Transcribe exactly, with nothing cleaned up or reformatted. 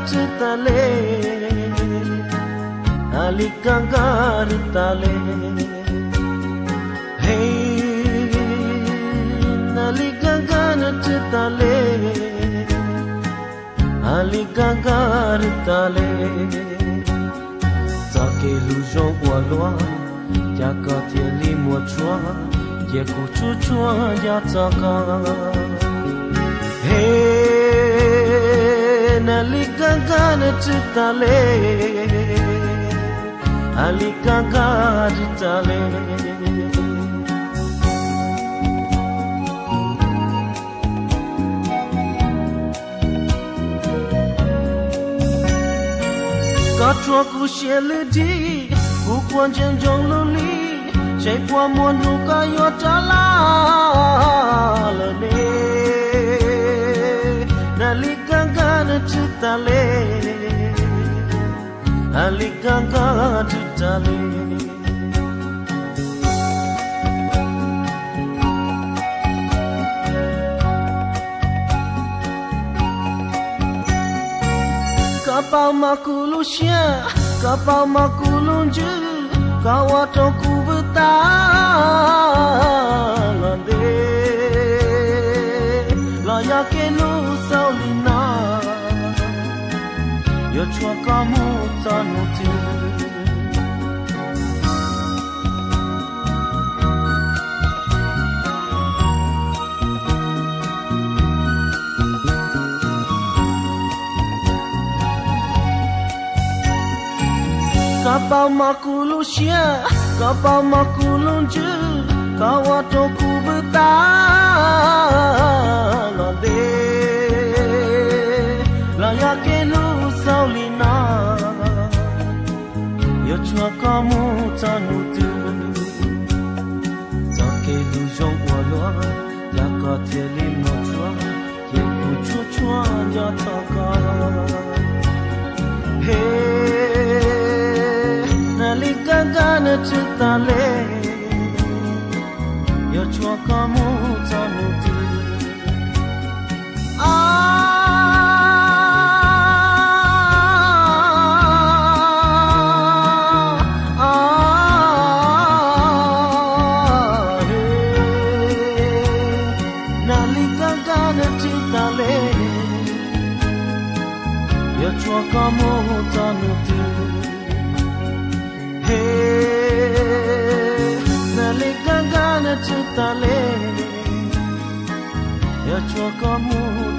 chitale ali kangaritale hey ali kangana chitale ali kangaritale take illusion kwa loin ya ka tie li mo chua ye ku chu chua ya ta ka hey ali kangana chitale ali kangaritale Katro kusheledi kukwanjen jongloli shekwa mwanduka yotala lane nalikangana chitale alikangana chitale Kapal makulusya, kapal makulunju, kawato kubetalande, layake nu saulina, yo chua kamu tanuti. Kapal makulusya, kapal makulunju, kawato kubetalande, layake nu saulina, yo chua kamu tanutu, take illusion kwa loin, ya ka tie li mo chua, ye ku chu chua ya ta ka, hey. Nalikangana chitale yo chua kamu tanuti ah ah hey nalikangana chitale yo chua kamu tanuti nalikangana chitale ya chua kamu